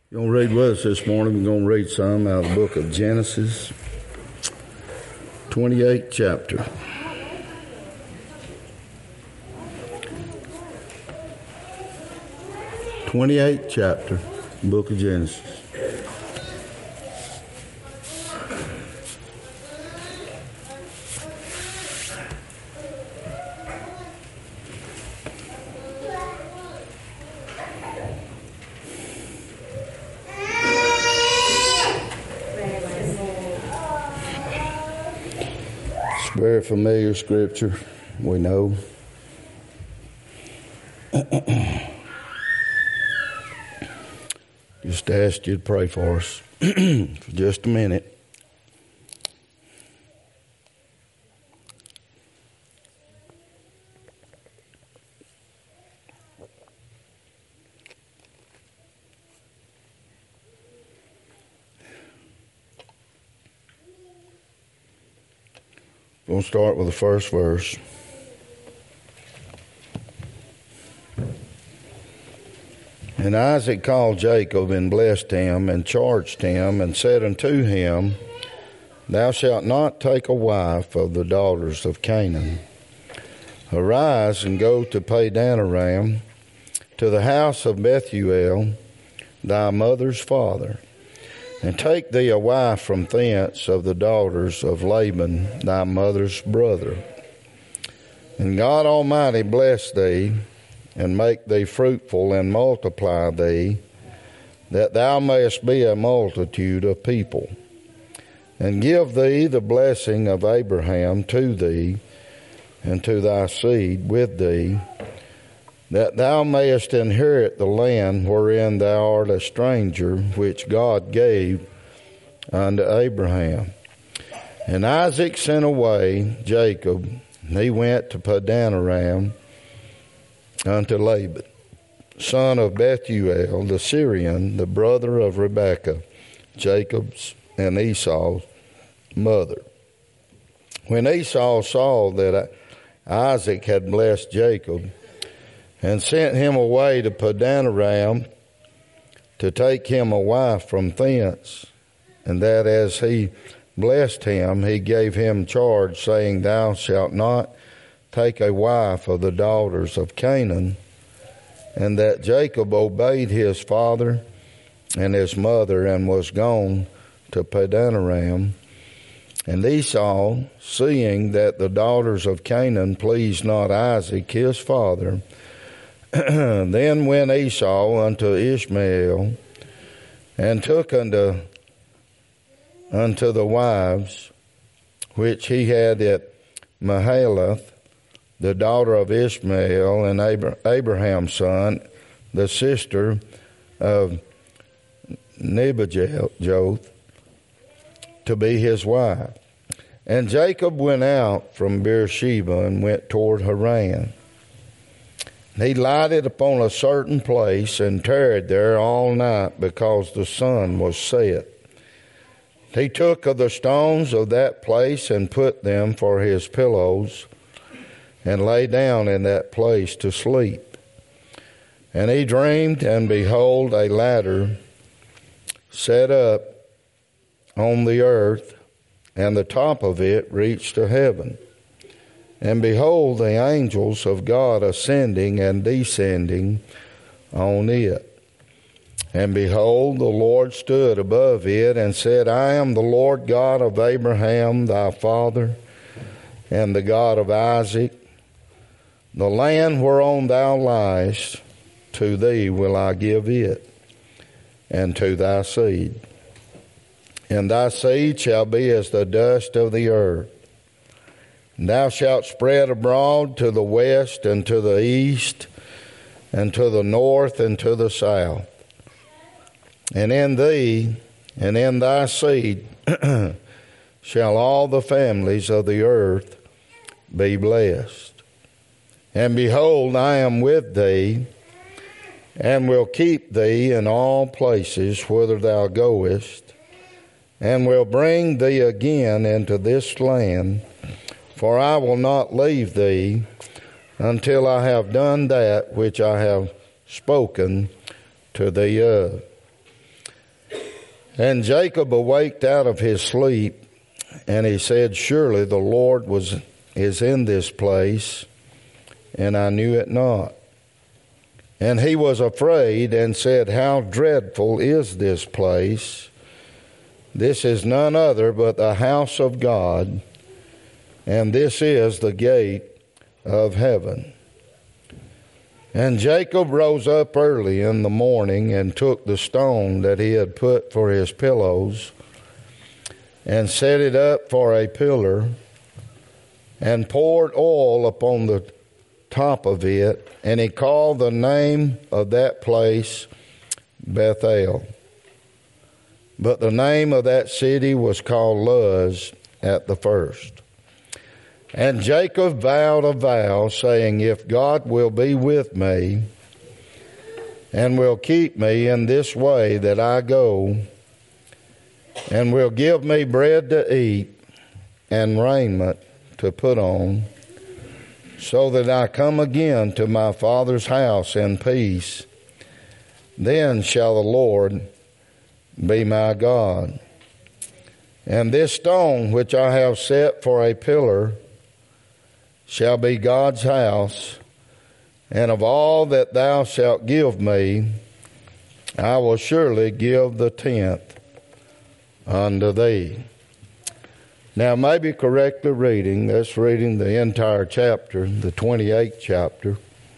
You're going to read with us this morning. We're going to read some out of the book of Genesis, 28th chapter. Book of Genesis. Very familiar scripture, we know. Just asked you to pray for us for just a minute. We'll start with the first verse. And Isaac called Jacob and blessed him and charged him and said unto him, Thou shalt not take a wife of the daughters of Canaan. Arise and go to Padan-aram, to the house of Bethuel, thy mother's father, and take thee a wife from thence of the daughters of Laban, thy mother's brother. And God Almighty bless thee, and make thee fruitful, and multiply thee, that thou mayest be a multitude of people. And give thee the blessing of Abraham to thee, and to thy seed with thee, that thou mayest inherit the land wherein thou art a stranger, which God gave unto Abraham. And Isaac sent away Jacob, and he went to Padan-aram unto Laban, son of Bethuel the Syrian, the brother of Rebekah, Jacob's and Esau's mother. When Esau saw that Isaac had blessed Jacob, and sent him away to Padan-aram to take him a wife from thence, and that as he blessed him, he gave him charge, saying, Thou shalt not take a wife of the daughters of Canaan, and that Jacob obeyed his father and his mother, and was gone to Padan-aram. And Esau, seeing that the daughters of Canaan pleased not Isaac his father, then went Esau unto Ishmael, and took unto the wives which he had at Mahalath, the daughter of Ishmael, and Abraham's son, the sister of Nebajoth, to be his wife. And Jacob went out from Beersheba and went toward Haran. He lighted upon a certain place and tarried there all night, because the sun was set. He took of the stones of that place and put them for his pillows, and lay down in that place to sleep. And he dreamed, and behold, a ladder set up on the earth, and the top of it reached to heaven. And behold, the angels of God ascending and descending on it. And behold, the Lord stood above it, and said, I am the Lord God of Abraham thy father, and the God of Isaac. The land whereon thou liest, to thee will I give it, and to thy seed. And thy seed shall be as the dust of the earth. And thou shalt spread abroad to the west and to the east, and to the north and to the south. And in thee and in thy seed shall all the families of the earth be blessed. And behold, I am with thee, and will keep thee in all places whither thou goest, and will bring thee again into this land, for I will not leave thee until I have done that which I have spoken to thee of. And Jacob awaked out of his sleep, and he said, Surely the Lord is in this place, and I knew it not. And he was afraid and said, How dreadful is this place! This is none other but the house of God, and this is the gate of heaven. And Jacob rose up early in the morning and took the stone that he had put for his pillows and set it up for a pillar and poured oil upon the top of it, and he called the name of that place Bethel. But the name of that city was called Luz at the first. And Jacob vowed a vow, saying, If God will be with me and will keep me in this way that I go, and will give me bread to eat and raiment to put on, so that I come again to my father's house in peace, then shall the Lord be my God. And this stone which I have set for a pillar shall be God's house, and of all that thou shalt give me, I will surely give the tenth unto thee. Now, maybe correctly reading, that's reading the entire chapter, the 28th chapter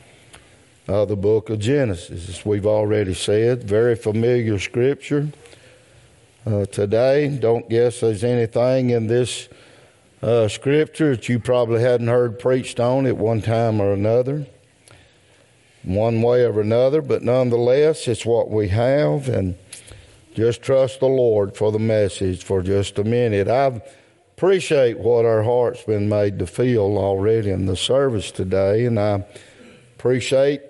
of the book of Genesis. As we've already said, very familiar scripture. Today, don't guess there's anything in this scripture that you probably hadn't heard preached on at one time or another, one way or another, but nonetheless, it's what we have, and just trust the Lord for the message for just a minute. I appreciate what our heart's been made to feel already in the service today, and I appreciate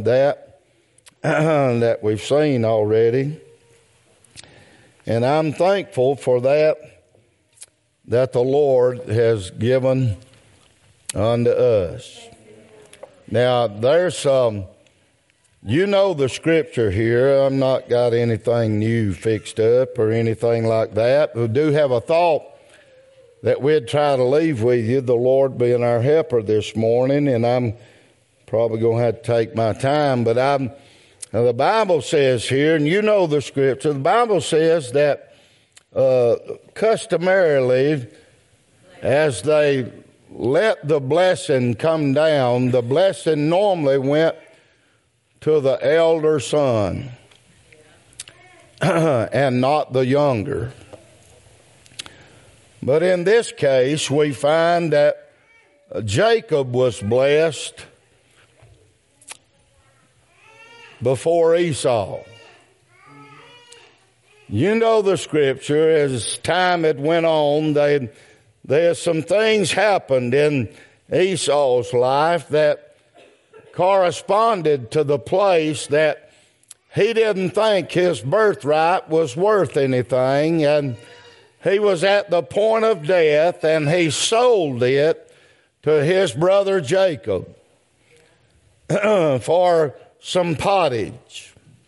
that we've seen already, and I'm thankful for that the Lord has given unto us. Now, there's you know the scripture here. I've not got anything new fixed up or anything like that. We do have a thought that we'd try to leave with you, the Lord being our helper this morning, and I'm probably going to have to take my time, but the Bible says here, and you know the scripture, the Bible says that customarily, as they let the blessing come down, the blessing normally went to the elder son and not the younger. But in this case, we find that Jacob was blessed before Esau. You know the scripture, as time had went on, there's some things happened in Esau's life that corresponded to the place that he didn't think his birthright was worth anything, and he was at the point of death, and he sold it to his brother Jacob for some pottage.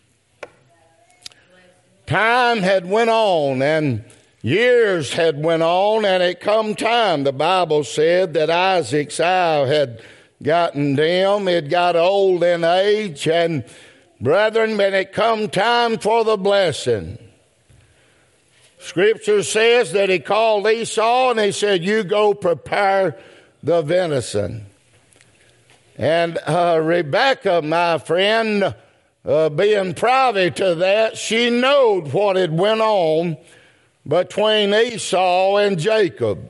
Time had went on, and years had went on, and it come time. The Bible said that Isaac's eye had gotten dim, it got old in age, and brethren, when it come time for the blessing, Scripture says that he called Esau and he said, You go prepare the venison. And Rebekah, my friend, being privy to that, she knowed what had went on between Esau and Jacob.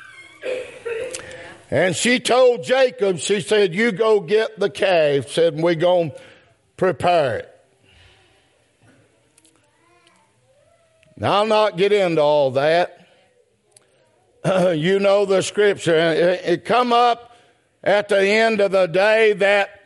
And she told Jacob, she said, You go get the calf, said, we're going to prepare it. Now, I'll not get into all that. You know the scripture. It come up at the end of the day that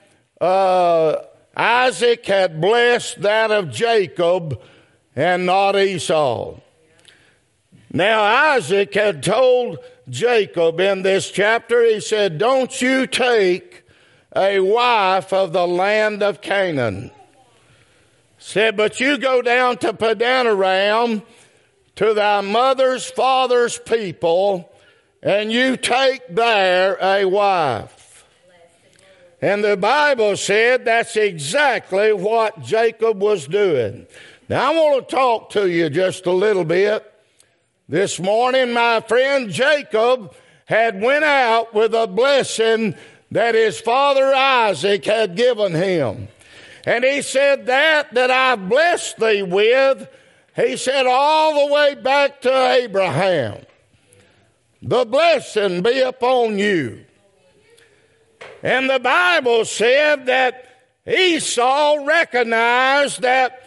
Isaac had blessed that of Jacob and not Esau. Now, Isaac had told Jacob in this chapter, he said, Don't you take a wife of the land of Canaan. Said, but you go down to Padanaram to thy mother's father's people, and you take there a wife. And the Bible said that's exactly what Jacob was doing. Now I want to talk to you just a little bit. This morning, my friend Jacob had went out with a blessing that his father Isaac had given him. And he said, that I've blessed thee with, he said, all the way back to Abraham. The blessing be upon you. And the Bible said that Esau recognized that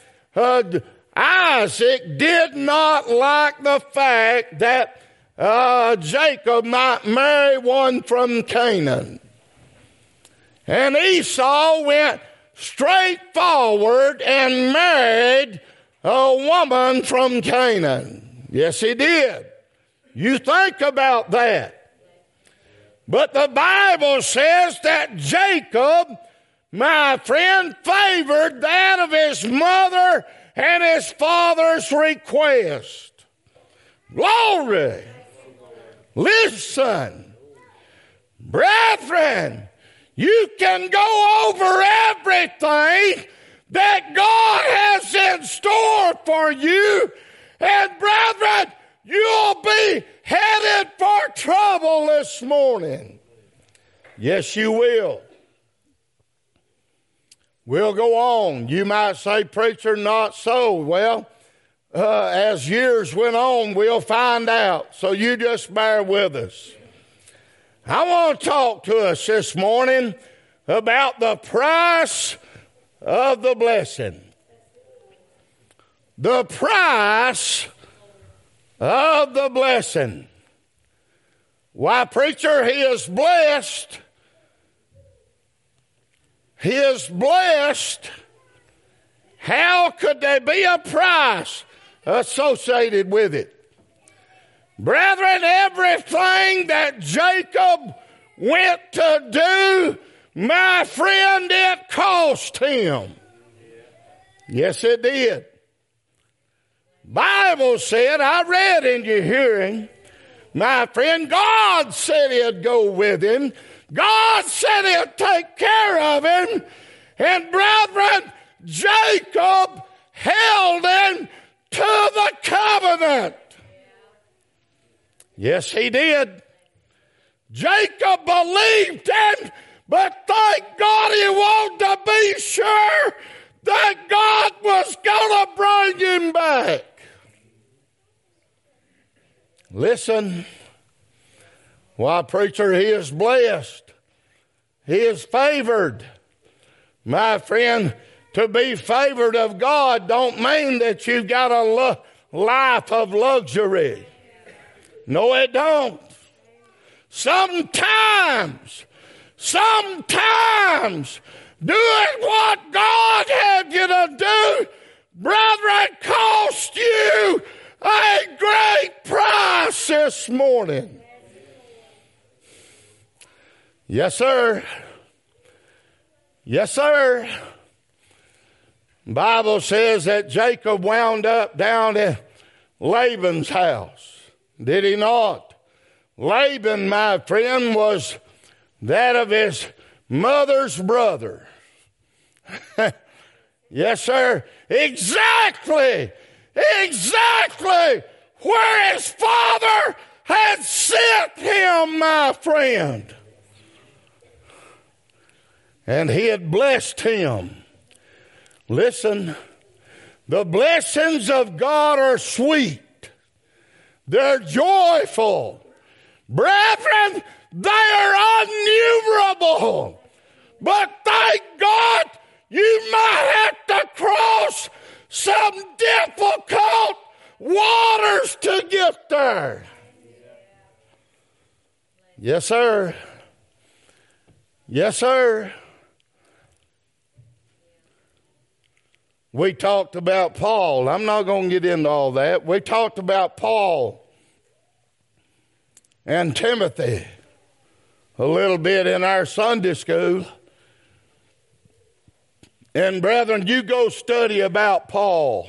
Isaac did not like the fact that Jacob might marry one from Canaan. And Esau went straight forward and married a woman from Canaan. Yes, he did. You think about that. But the Bible says that Jacob, my friend, favored that of his mother and his father's request. Glory. Listen, brethren, you can go over everything that God has in store for you, and brethren, you'll be headed for trouble this morning. Yes, you will. We'll go on. You might say, preacher, not so. Well, as years went on, we'll find out. So you just bear with us. I want to talk to us this morning about the price of the blessing. The price of the blessing. Why, preacher, he is blessed. He is blessed. How could there be a price associated with it? Brethren, everything that Jacob went to do, my friend, it cost him. Yes, it did. Bible said, I read in your hearing, my friend, God said he'd go with him. God said he'd take care of him. And brethren, Jacob held him to the covenant. Yes, he did. Jacob believed him, but thank God he wanted to be sure that God was going to bring him back. Listen, why, preacher, he is blessed. He is favored. My friend, to be favored of God don't mean that you've got a life of luxury. No, it don't. Sometimes doing what God had you to do, brethren, cost you a great price this morning. Yes, sir. Yes, sir. The Bible says that Jacob wound up down at Laban's house. Did he not? Laban, my friend, was that of his mother's brother. Yes, sir. Exactly where his father had sent him, my friend. And he had blessed him. Listen, the blessings of God are sweet. They're joyful. Brethren, they are innumerable. But thank God you might have to cross some difficult waters to get there. Yes, sir. Yes, sir. We talked about Paul. I'm not going to get into all that. We talked about Paul and Timothy a little bit in our Sunday school. And brethren, you go study about Paul.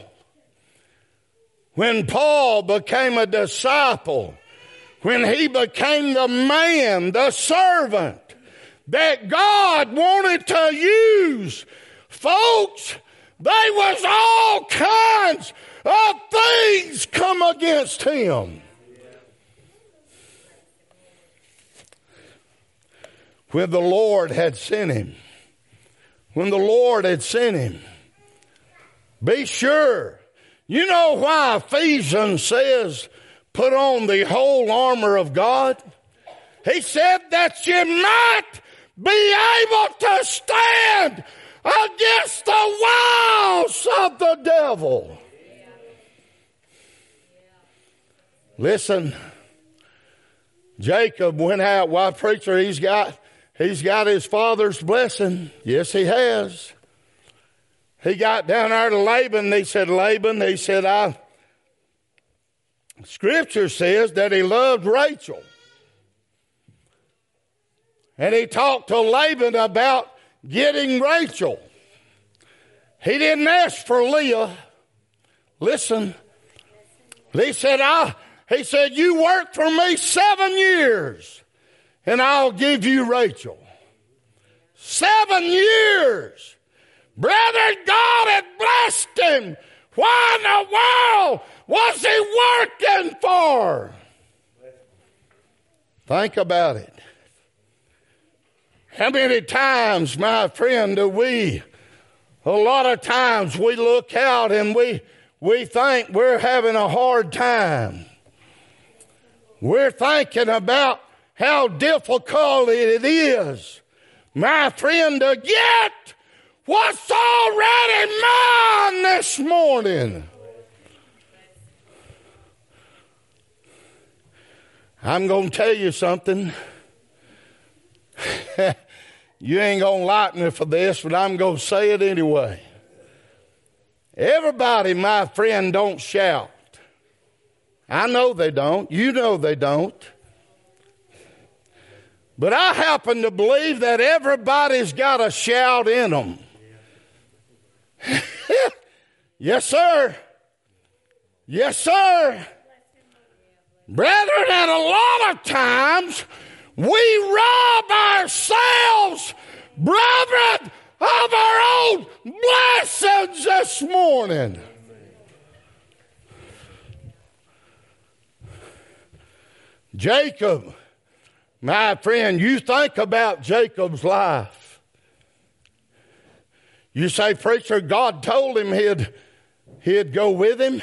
When Paul became a disciple, when he became the man, the servant that God wanted to use, folks, there was all kinds of things come against him. When the Lord had sent him, be sure. You know why Ephesians says, put on the whole armor of God? He said that you might be able to stand against the wiles of the devil. Listen, Jacob went out. Why, preacher, he's got his father's blessing. Yes, he has. He got down there to Laban. Scripture says that he loved Rachel. And he talked to Laban about getting Rachel. He didn't ask for Leah. Listen. He said, you work for me 7 years and I'll give you Rachel. 7 years. Brother, God had blessed him. Why in the world was he working for? Think about it. How many times, my friend, a lot of times we look out and we think we're having a hard time. We're thinking about how difficult it is, my friend, to get what's already mine this morning. I'm going to tell you something. You ain't going to like me for this, but I'm going to say it anyway. Everybody, my friend, don't shout. I know they don't. You know they don't. But I happen to believe that everybody's got a shout in them. Yes, sir. Yes, sir. Brethren, and a lot of times we rob ourselves, brethren, of our own blessings this morning. Jacob, my friend, you think about Jacob's life. You say, preacher, God told him he'd go with him.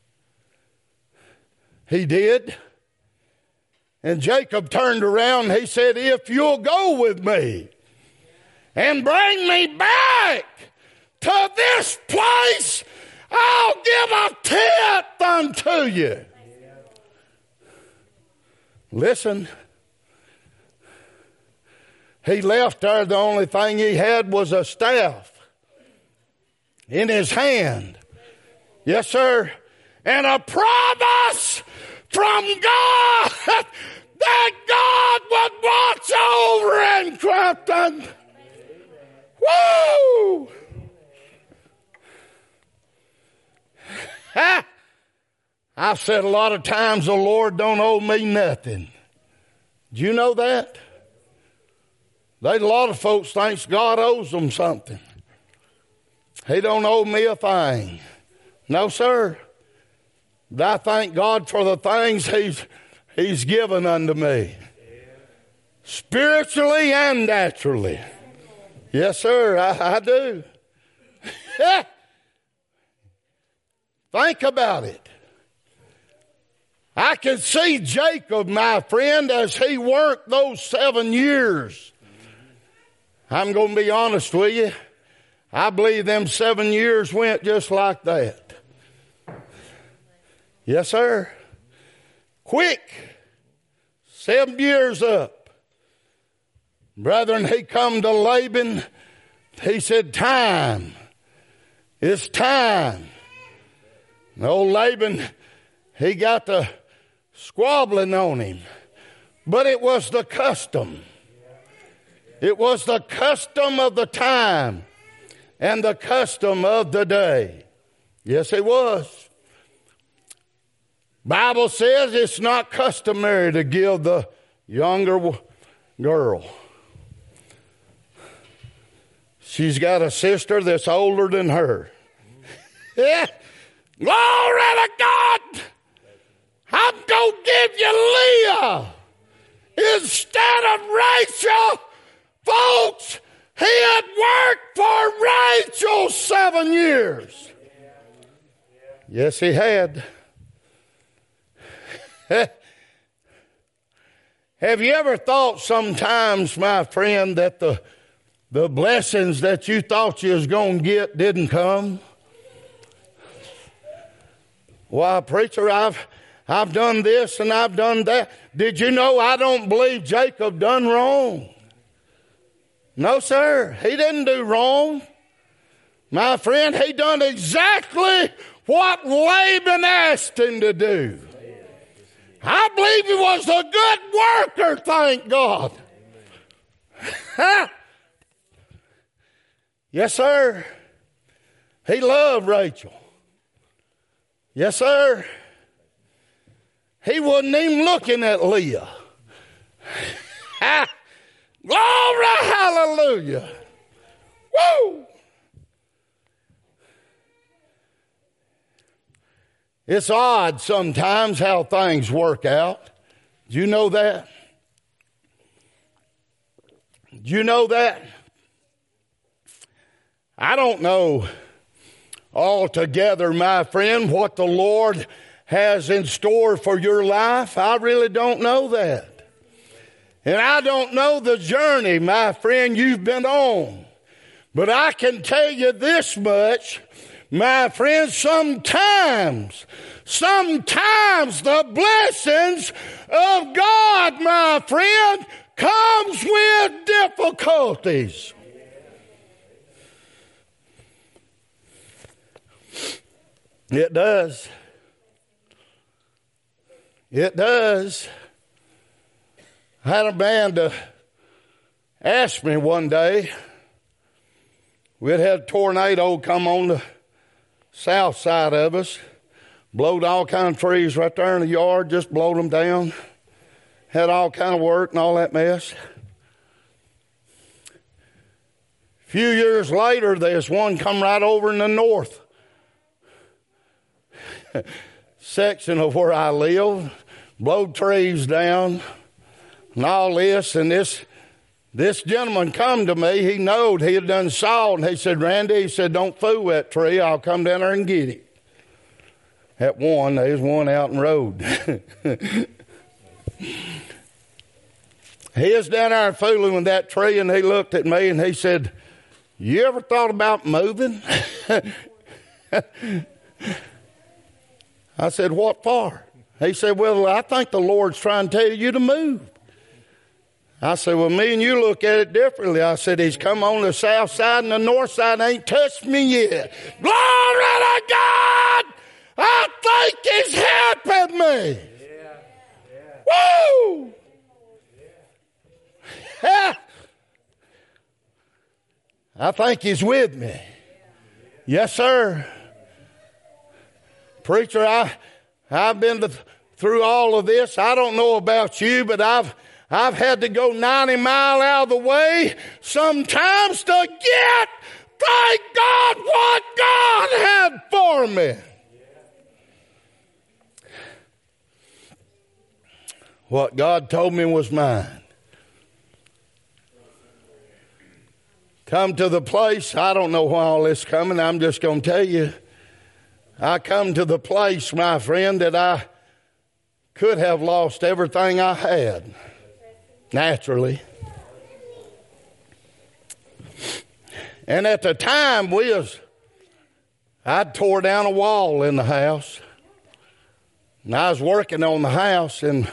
He did. And Jacob turned around and he said, if you'll go with me and bring me back to this place, I'll give a tenth unto you. Listen, he left there. The only thing he had was a staff in his hand. Yes, sir. And a promise from God that God would watch over in Crampton. Woo! I've said a lot of times the Lord don't owe me nothing. Do you know that? There's a lot of folks thinks God owes them something. He don't owe me a thing. No, sir. But I thank God for the things He's given unto me. Spiritually and naturally. Yes, sir, I do. Think about it. I can see Jacob, my friend, as he worked those 7 years. I'm going to be honest with you. I believe them 7 years went just like that. Yes, sir. Quick. 7 years up. Brethren, he come to Laban. He said, time. It's time. And old Laban, he got the squabbling on him. But it was the custom. It was the custom of the time and the custom of the day. Yes, it was. Bible says it's not customary to give the younger girl. She's got a sister that's older than her. Yeah. Glory to God. I'm going to give you Leah instead of Rachel. Folks, he had worked for Rachel 7 years. Yes, he had. Have you ever thought sometimes, my friend, that the blessings that you thought you was going to get didn't come? Why, preacher, I've done this and I've done that. Did you know I don't believe Jacob done wrong? No, sir. He didn't do wrong. My friend, he done exactly what Laban asked him to do. I believe he was a good worker, thank God. Yes, sir. He loved Rachel. Yes, sir. He wasn't even looking at Leah. Glory, hallelujah. Woo! It's odd sometimes how things work out. Do you know that? Do you know that? I don't know altogether, my friend, what the Lord has in store for your life. I really don't know that. And I don't know the journey, my friend, you've been on. But I can tell you this much, my friend, sometimes the blessings of God, my friend, comes with difficulties. It does. It does. I had a man to ask me one day. We'd had a tornado come on the south side of us. Blowed all kind of trees right there in the yard, just blowed them down. Had all kind of work and all that mess. A few years later, there's one come right over in the north section of where I live. Blowed trees down and all this. And this gentleman come to me. He knowed he had done saw, and he said, Randy, he said, don't fool that tree. I'll come down there and get it. At one, there's one out in the road. He was down there fooling with that tree, and he looked at me and he said, you ever thought about moving? I said, what for? He said, well, I think the Lord's trying to tell you to move. I said, well, me and you look at it differently. I said, he's come on the south side and the north side ain't touched me yet. Glory to God! I think he's helping me. Woo! I think he's with me. Yes, sir. Preacher, I've been through all of this. I don't know about you, but I've had to go 90 miles out of the way sometimes to get, thank God, what God had for me. What God told me was mine. Come to the place, I don't know why all this is coming, I'm just going to tell you. I come to the place, my friend, that I could have lost everything I had, naturally. And at the time, I'd tore down a wall in the house. And I was working on the house, and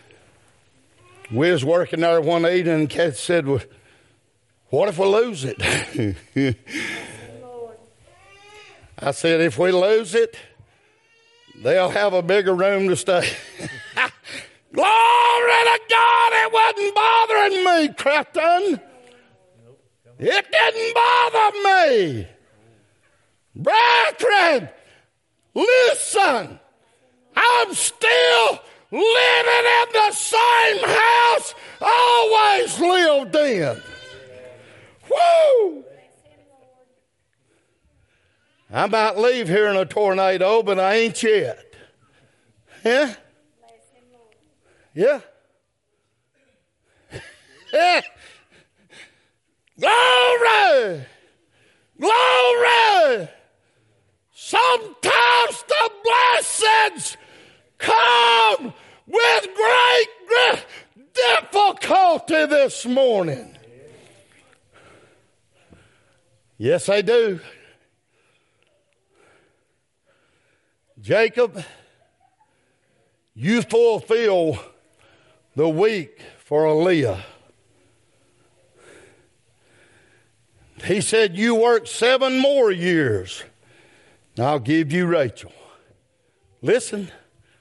we was working there one evening, and Kat said, well, what if we lose it? I said, if we lose it, they'll have a bigger room to stay. Glory to God, it wasn't bothering me, Crafton. It didn't bother me. Brethren, listen. I'm still living in the same house I always lived in. Woo! I might leave here in a tornado, but I ain't yet. Yeah? Yeah? Yeah. Glory! Glory! Sometimes the blessings come with great difficulty this morning. Yes, they do. Jacob, you fulfill the week for Leah. He said, you work 7 more years, and I'll give you Rachel. Listen.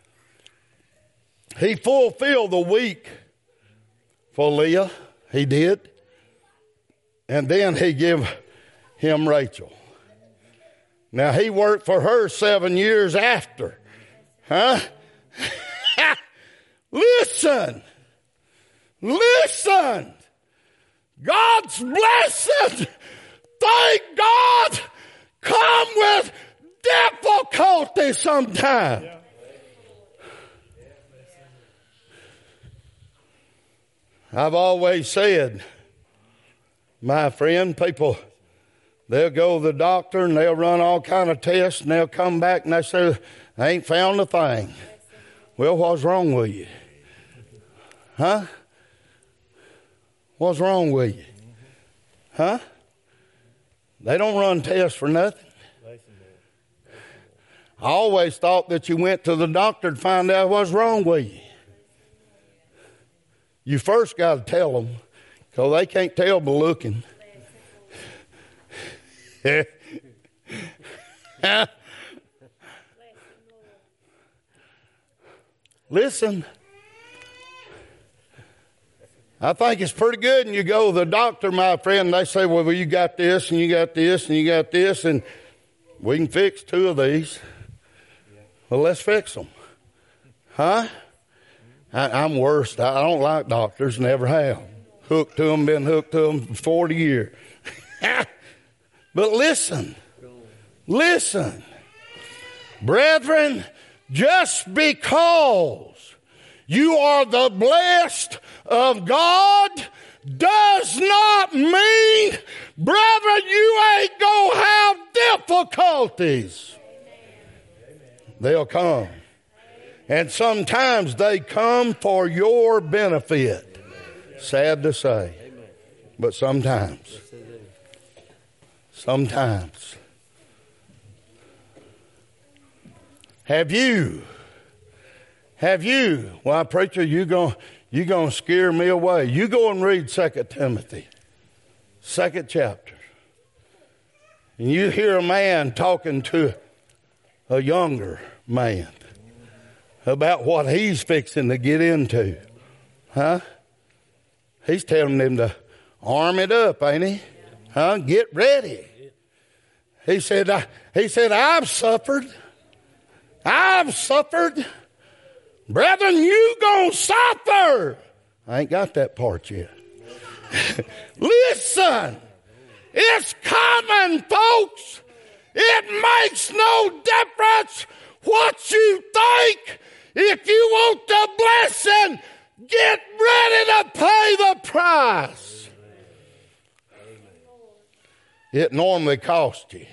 He fulfilled the week for Leah. He did. And then he gave him Rachel. Now, he worked for her 7 years after. Huh? Listen. Listen. God's blessing, thank God, come with difficulty sometimes. Yeah. I've always said, my friend, people, they'll go to the doctor and they'll run all kind of tests and they'll come back and they say, I ain't found a thing. Well, what's wrong with you? Huh? What's wrong with you? Huh? They don't run tests for nothing. I always thought that you went to the doctor to find out what's wrong with you. You first got to tell them, because they can't tell by looking. Listen. I think it's pretty good, and you go to the doctor, my friend, and they say, well, you got this, and you got this, and you got this, and we can fix 2 of these. Well, let's fix them. Huh? I'm worst. I don't like doctors, never have. Hooked to them, been hooked to them for 40 years. But listen. Brethren, just because you are the blessed of God does not mean, brethren, you ain't going to have difficulties. They'll come. And sometimes they come for your benefit. Sad to say. But sometimes. Sometimes. Have you? Well, preacher, you going to scare me away. You go and read 2 Timothy, 2nd chapter. And you hear a man talking to a younger man about what he's fixing to get into. Huh? He's telling them to arm it up, ain't he? Huh? Get ready. He said, I've suffered. Brethren, you gonna suffer. I ain't got that part yet. Listen, it's coming, folks. It makes no difference what you think. If you want the blessing, get ready to pay the price. It normally costs you.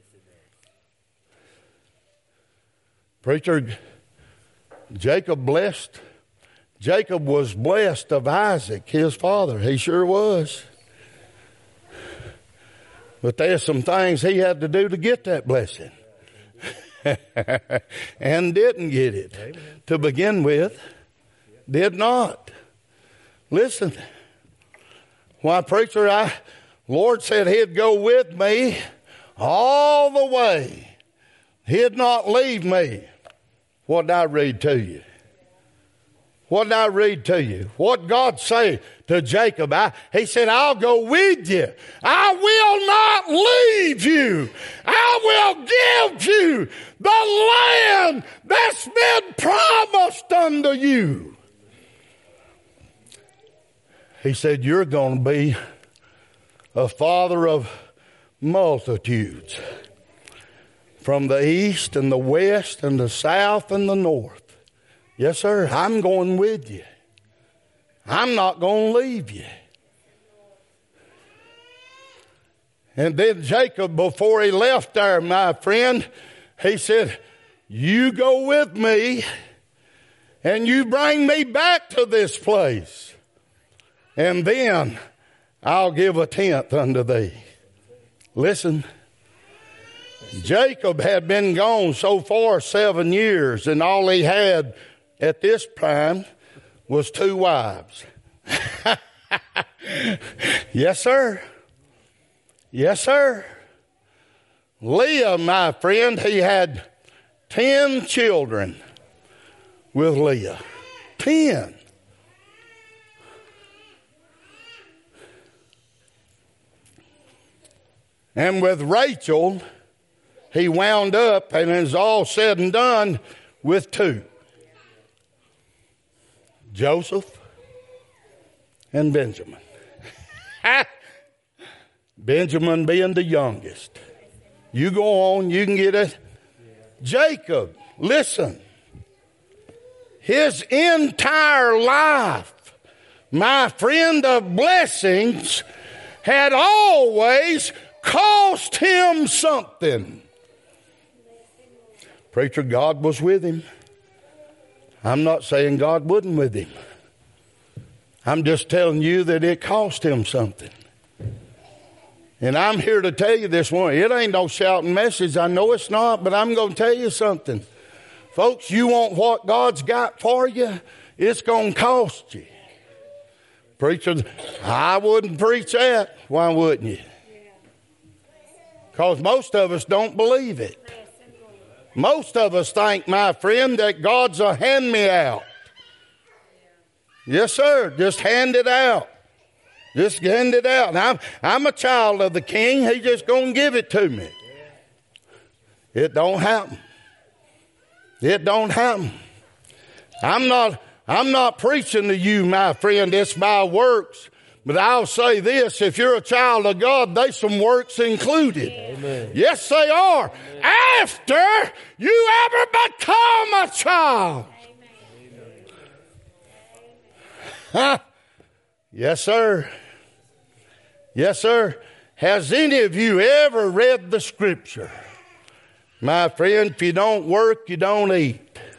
Preacher, Jacob was blessed of Isaac, his father. He sure was. But there's some things he had to do to get that blessing. And didn't get it. Amen. To begin with. Did not. Listen. Why, preacher, Lord said he'd go with me all the way. He'd not leave me. What did I read to you? What did I read to you? What God say to Jacob? He said, I'll go with you. I will not leave you. I will give you the land that's been promised unto you. He said, you're going to be a father of multitudes. From the east and the west and the south and the north. Yes, sir, I'm going with you. I'm not going to leave you. And then Jacob, before he left there, my friend, he said, you go with me and you bring me back to this place. And then I'll give a tenth unto thee. Listen. Jacob had been gone so far 7 years, and all he had at this time was 2 wives. Yes, sir. Yes, sir. Leah, my friend, he had 10 children with Leah. 10. And with Rachel, he wound up, and it's all said and done, with 2. Joseph and Benjamin. Benjamin being the youngest. You go on, you can get it. Jacob, listen. His entire life, my friend, of blessings had always cost him something. Preacher, God was with him. I'm not saying God wasn't with him. I'm just telling you that it cost him something. And I'm here to tell you this morning, it ain't no shouting message. I know it's not, but I'm going to tell you something. Folks, you want what God's got for you, it's going to cost you. Preacher, I wouldn't preach that. Why wouldn't you? Because most of us don't believe it. Most of us think, my friend, that God's a hand-me-out. Yes, sir. Just hand it out. Just hand it out. And I'm a child of the King. He's just going to give it to me. It don't happen. It don't happen. I'm not preaching to you, my friend. It's by works. But I'll say this, if you're a child of God, there's some works included. Amen. Yes, they are. Amen. After you ever become a child. Amen. Huh? Yes, sir. Yes, sir. Has any of you ever read the scripture? My friend, if you don't work, you don't eat.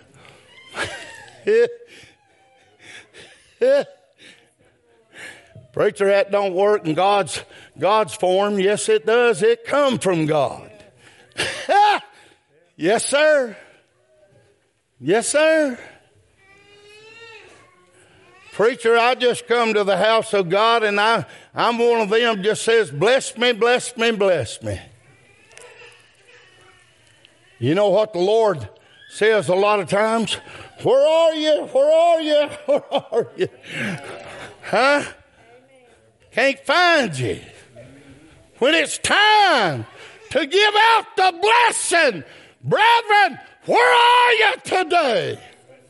Preacher, that don't work in God's form. Yes, it does. It come from God. Yes, sir. Yes, sir. Preacher, I just come to the house of God, and I'm one of them just says, bless me, bless me, bless me. You know what the Lord says a lot of times? Where are you? Where are you? Where are you? Huh? Can't find you. When it's time to give out the blessing, brethren, where are you today?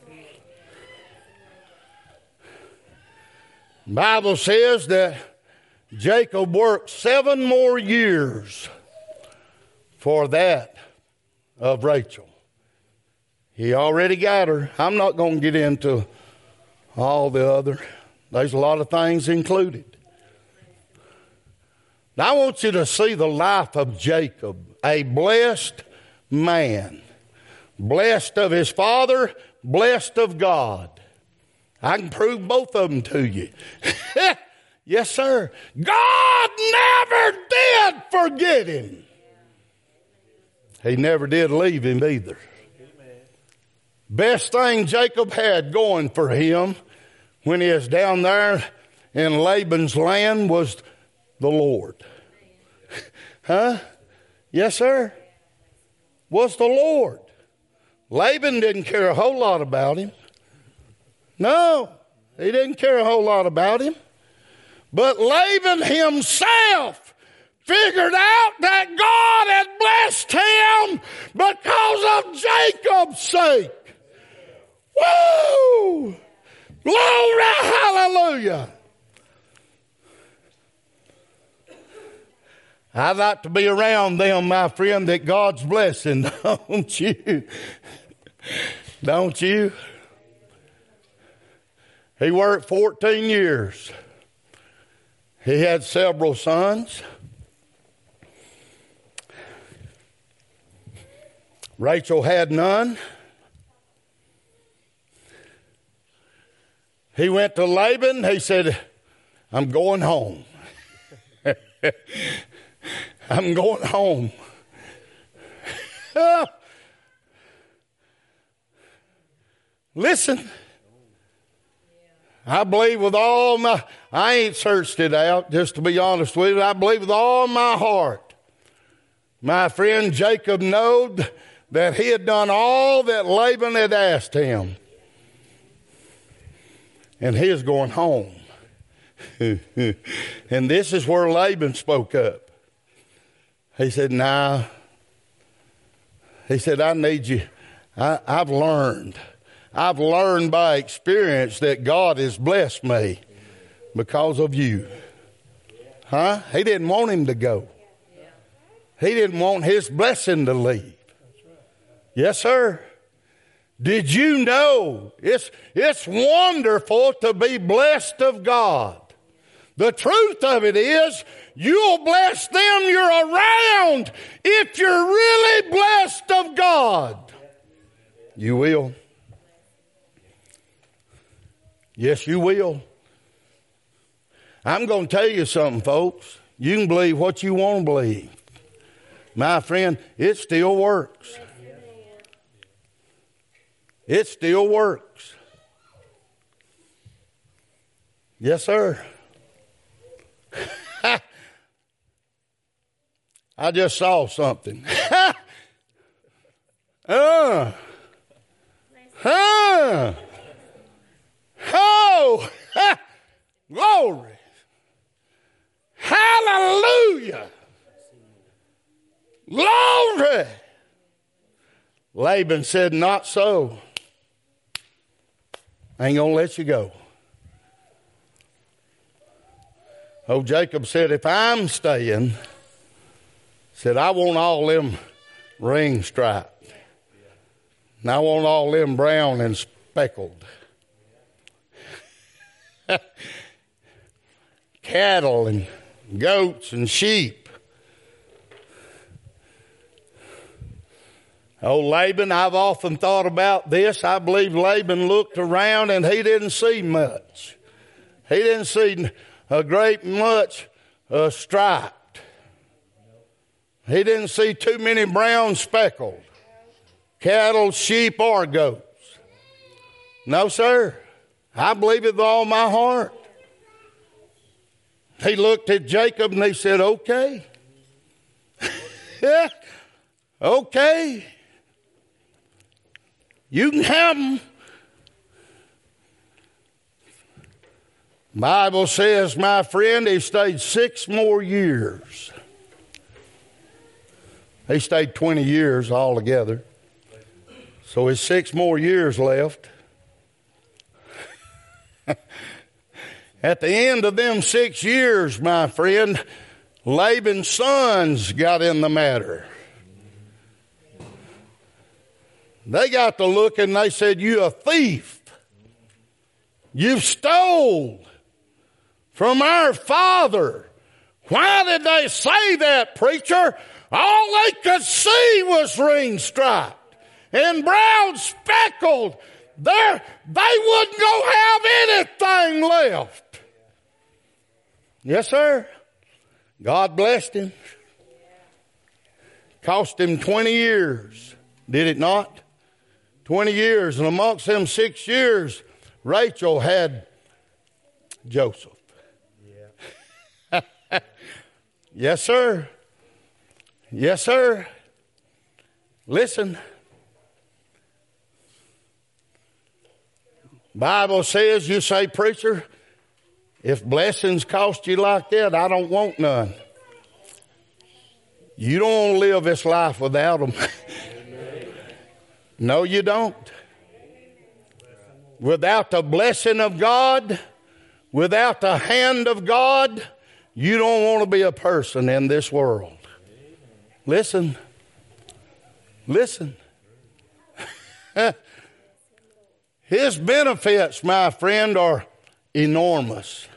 The Bible says that Jacob worked 7 more years for that of Rachel. He already got her. I'm not going to get into all the other. There's a lot of things included. Now, I want you to see the life of Jacob, a blessed man. Blessed of his father, blessed of God. I can prove both of them to you. Yes, sir. God never did forget him. He never did leave him either. Best thing Jacob had going for him when he was down there in Laban's land was the Lord. Huh? Yes, sir. Was the Lord. Laban didn't care a whole lot about him. No, he didn't care a whole lot about him. But Laban himself figured out that God had blessed him because of Jacob's sake. Woo! Glory, hallelujah. I'd like to be around them, my friend, that God's blessing, don't you? Don't you? He worked 14 years. He had several sons. Rachel had none. He went to Laban. He said, I'm going home. I'm going home. Listen, I believe with all my, I ain't searched it out, just to be honest with you. I believe with all my heart, my friend Jacob knowed that he had done all that Laban had asked him. And he is going home. And this is where Laban spoke up. He said, nah. He said, I need you. I've learned by experience that God has blessed me because of you. Huh? He didn't want him to go. He didn't want his blessing to leave. Yes, sir. Did you know it's wonderful to be blessed of God? The truth of it is, you'll bless them you're around if you're really blessed of God. You will. Yes, you will. I'm going to tell you something, folks. You can believe what you want to believe. My friend, it still works. It still works. Yes, sir. I just saw something. Oh, glory. Hallelujah. Glory. Laban said, not so. I ain't going to let you go. Oh, Jacob said, if I'm staying, said, I want all them ring striped. And I want all them brown and speckled. Cattle and goats and sheep. Oh, Laban, I've often thought about this. I believe Laban looked around and he didn't see much. He didn't see a great much striped. He didn't see too many brown speckled. Cattle, sheep, or goats. No, sir. I believe it with all my heart. He looked at Jacob and he said, okay. Yeah, okay. You can have them. Bible says, my friend, he stayed 6 more years. He stayed 20 years altogether. So his 6 more years left. At the end of them 6 years, my friend, Laban's sons got in the matter. They got to look and they said, you a thief. You stole from our father. Why did they say that, preacher? All they could see was ring striped and brown speckled. They wouldn't go have anything left. Yes, sir. God blessed him. Cost him 20 years. Did it not? 20 years. And amongst them 6 years, Rachel had Joseph. Yeah. Yes, sir. Yes, sir. Listen. Bible says, you say, preacher, if blessings cost you like that, I don't want none. You don't want to live this life without them. No, you don't. Without the blessing of God, without the hand of God, you don't want to be a person in this world. Listen. Listen. His benefits, my friend, are enormous.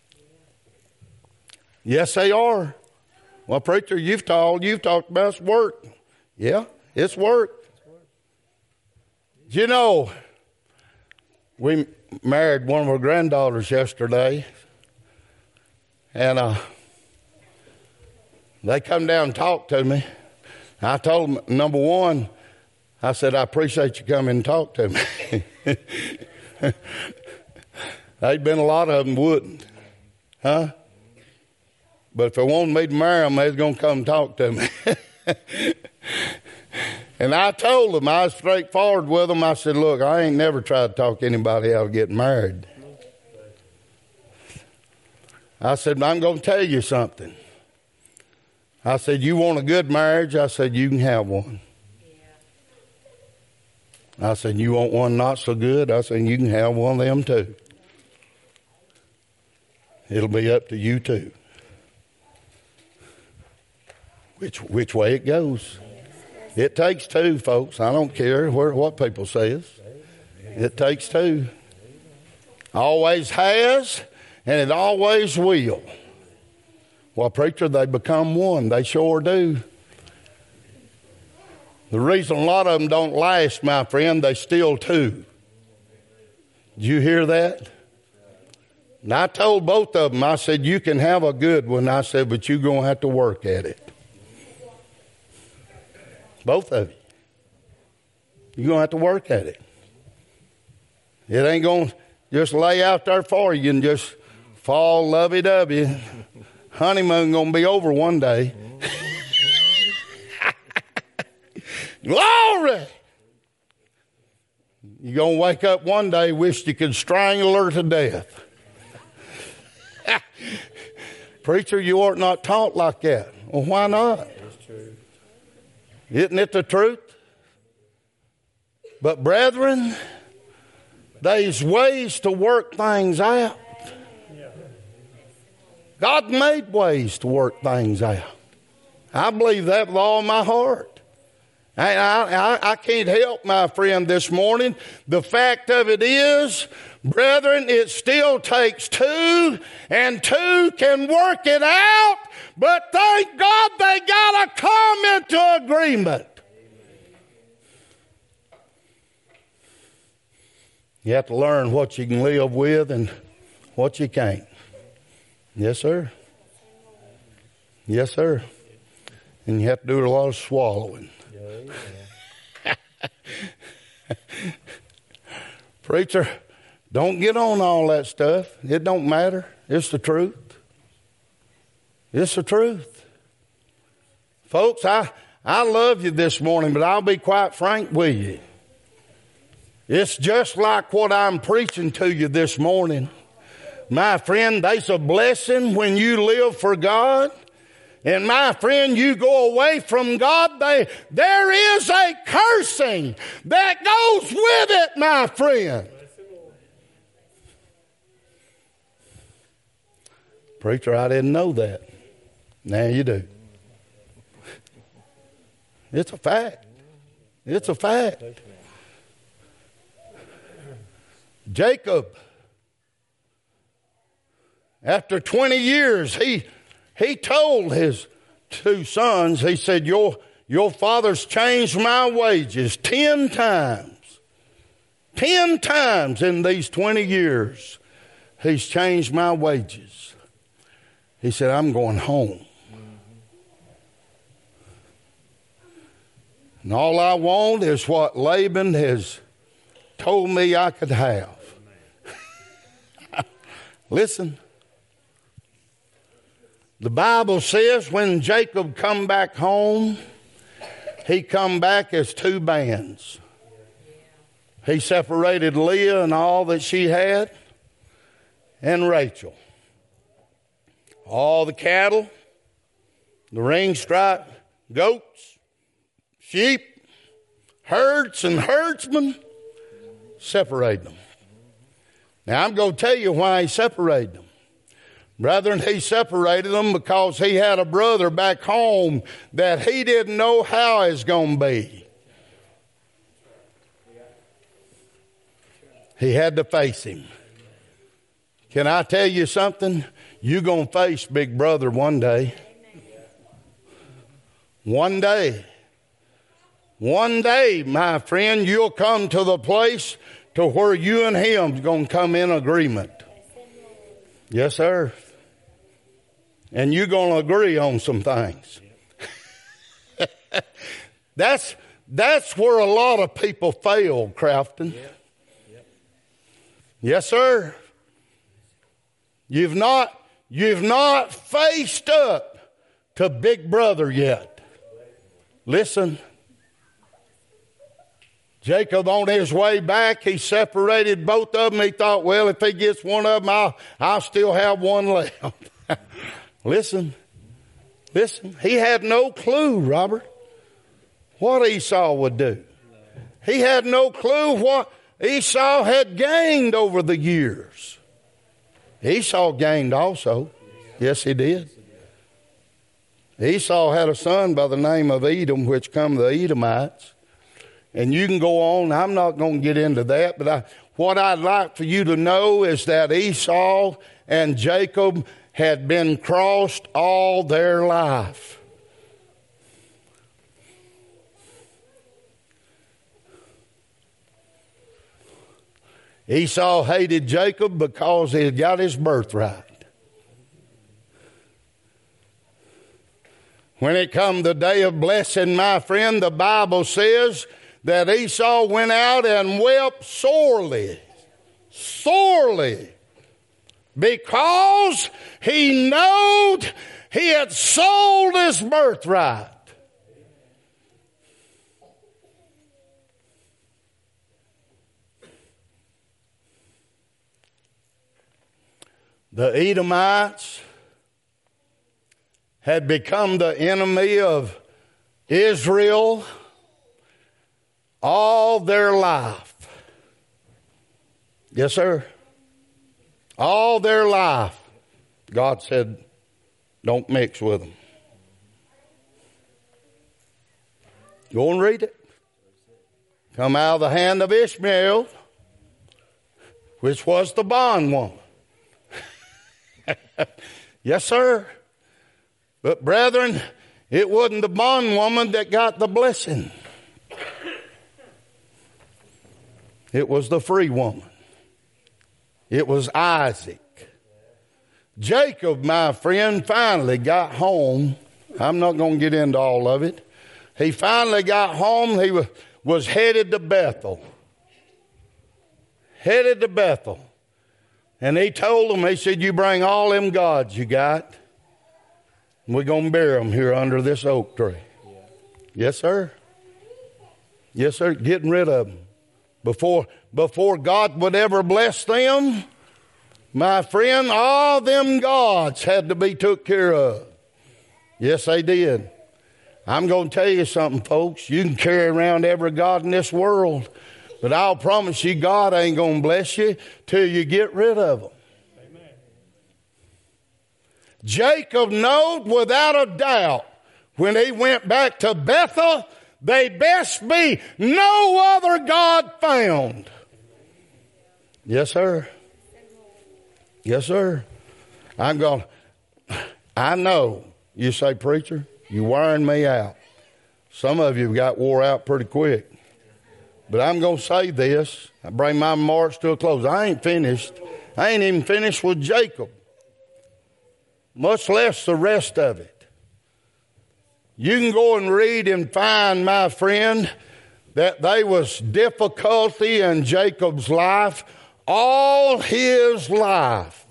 Yes, they are. Well, preacher, you've talked about it's work. Yeah, it's work. You know, we married one of our granddaughters yesterday, and they come down and talk to me. I told them, number one, I said, I appreciate you coming and talk to me. There'd been a lot of them wouldn't. Huh? But if they wanted me to marry them, they was going to come and talk to me. And I told them, I was straightforward with them. I said, look, I ain't never tried to talk anybody out of getting married. I said, I'm going to tell you something. I said, you want a good marriage? I said, you can have one. I said, you want one not so good? I said, you can have one of them too. It'll be up to you too. Which way it goes. It takes two, folks. I don't care what people says. It takes two. Always has, and it always will. Well, preacher, they become one. They sure do. The reason a lot of them don't last, my friend, they still two. Did you hear that? And I told both of them, I said, you can have a good one. I said, but you're going to have to work at it. Both of you. You're going to have to work at it. It ain't going to just lay out there for you and just fall lovey-dovey. Honeymoon going to be over one day. Glory! You're going to wake up one day, wish you could strangle her to death. Preacher, you ought not talk like that. Well, why not? Isn't it the truth? But brethren, there's ways to work things out. God made ways to work things out. I believe that with all my heart. I can't help, my friend, this morning. The fact of it is, brethren, it still takes two, and two can work it out, but thank God they got to come into agreement. You have to learn what you can live with and what you can't. Yes, sir. Yes, sir. And you have to do a lot of swallowing. Preacher, don't get on all that stuff. It don't matter. It's the truth. It's the truth. Folks, I love you this morning, but I'll be quite frank with you. It's just like what I'm preaching to you this morning. My friend, there's a blessing when you live for God. And my friend, you go away from God, there is a cursing that goes with it, my friend. Preacher, I didn't know that. Now you do. It's a fact. It's a fact. Jacob, after 20 years, he told his two sons, he said, your father's changed my wages 10 times. 10 times in these 20 years, he's changed my wages. He said, I'm going home. And all I want is what Laban has told me I could have. Listen. The Bible says when Jacob come back home, he come back as two bands. He separated Leah and all that she had, and Rachel. All the cattle, the ring-striped goats, sheep, herds, and herdsmen, separated them. Now, I'm going to tell you why he separated them. Brethren, he separated them because he had a brother back home that he didn't know how it's going to be. He had to face him. Can I tell you something? You're going to face Big Brother one day. One day. One day, my friend, you'll come to the place to where you and him are going to come in agreement. Yes, sir. And you're going to agree on some things. That's where a lot of people fail, Crafton. Yes, sir. You've not faced up to Big Brother yet. Listen. Jacob, on his way back, he separated both of them. He thought, well, if he gets one of them, I'll still have one left. Listen. He had no clue, Robert, what Esau would do. He had no clue what Esau had gained over the years. Esau gained also. Yes, he did. Esau had a son by the name of Edom, which come the Edomites. And you can go on. I'm not going to get into that. But what I'd like for you to know is that Esau and Jacob had been crossed all their life. Esau hated Jacob because he had got his birthright. When it come the day of blessing, my friend, the Bible says that Esau went out and wept sorely, because he knowed he had sold his birthright. The Edomites had become the enemy of Israel all their life. Yes, sir. All their life. God said, don't mix with them. Go and read it. Come out of the hand of Ishmael, which was the bondwoman. Yes, sir. But brethren, it wasn't the bondwoman that got the blessing. It was the free woman. It was Isaac. Jacob, my friend, finally got home. I'm not going to get into all of it. He finally got home. He was headed to Bethel. Headed to Bethel. And he told them, he said, you bring all them gods you got, and we're going to bury them here under this oak tree. Yeah. Yes, sir. Yes, sir. Getting rid of them. Before God would ever bless them, my friend, all them gods had to be took care of. Yes, they did. I'm going to tell you something, folks. You can carry around every god in this world, but I'll promise you God ain't going to bless you till you get rid of them. Amen. Jacob knowed without a doubt when he went back to Bethel, they best be no other God found. Yes, sir. Yes, sir. I know. You say, preacher, you wearing me out. Some of you got wore out pretty quick. But I'm going to say this. I bring my remarks to a close. I ain't finished. I ain't even finished with Jacob, much less the rest of it. You can go and read and find, my friend, that there was difficulty in Jacob's life all his life.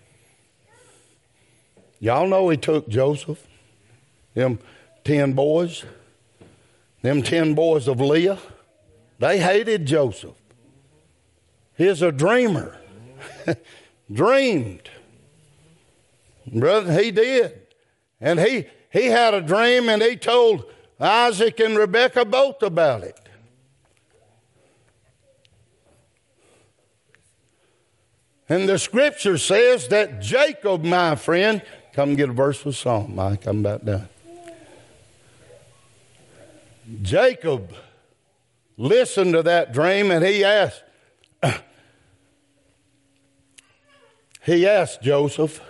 Y'all know he took Joseph, them 10 boys of Leah. They hated Joseph. He's a dreamer. Dreamed. Brother, he did. And he had a dream, and he told Isaac and Rebekah both about it. And the scripture says that Jacob, my friend, come get a verse with song, Mike, I'm about done. Jacob listened to that dream, and he asked Joseph,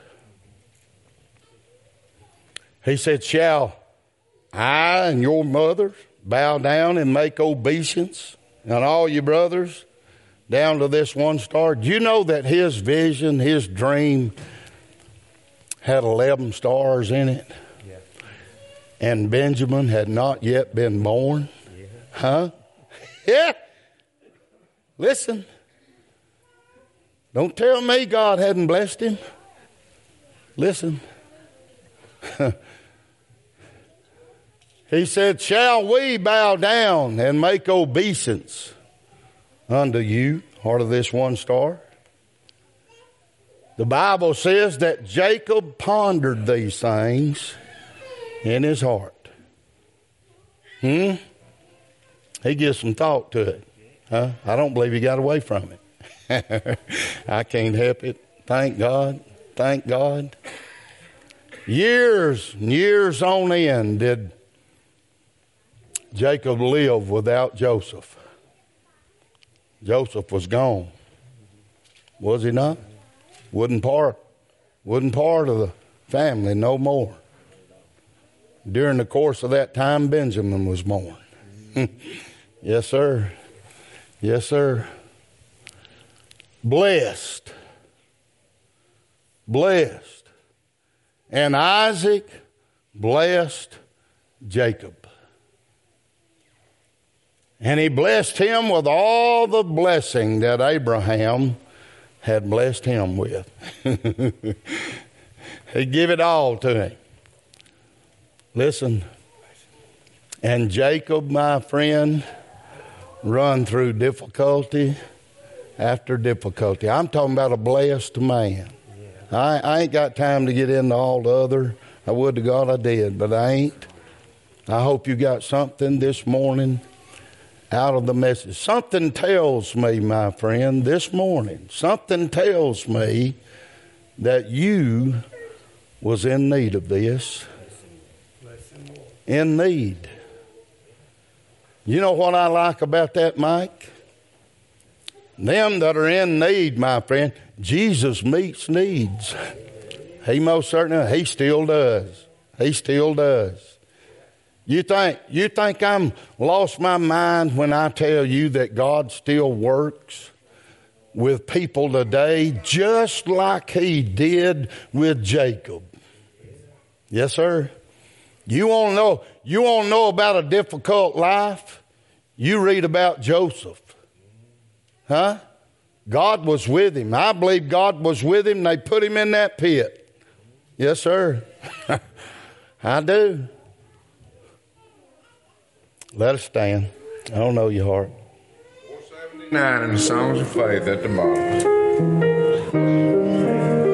he said, shall I and your mother bow down and make obeisance, and all your brothers down to this one star? Do you know that his vision, his dream, had 11 stars in it? Yeah. And Benjamin had not yet been born? Yeah. Huh? Yeah. Listen. Don't tell me God hadn't blessed him. Listen. He said, shall we bow down and make obeisance unto you, or to this one star? The Bible says that Jacob pondered these things in his heart. He gives some thought to it. Huh? I don't believe he got away from it. I can't help it. Thank God. Thank God. Years and years on end did Jacob live without Joseph. Joseph was gone. Was he not? Wasn't part of the family no more. During the course of that time, Benjamin was born. Yes, sir. Yes, sir. Blessed. Blessed. And Isaac blessed Jacob. And he blessed him with all the blessing that Abraham had blessed him with. He gave it all to him. Listen. And Jacob, my friend, run through difficulty after difficulty. I'm talking about a blessed man. I ain't got time to get into all the other. I would to God I did, but I ain't. I hope you got something this morning out of the message. Something tells me, my friend, this morning, something tells me that you was in need of this. In need. You know what I like about that, Mike? Them that are in need, my friend, Jesus meets needs. He most certainly, he still does. He still does. You think I'm lost my mind when I tell you that God still works with people today just like he did with Jacob? Yes, sir. You want to know about a difficult life? You read about Joseph. Huh? God was with him. I believe God was with him. They put him in that pit. Yes, sir. I do. Let us stand. I don't know your heart. 479 in the Songs of Faith at the bottom.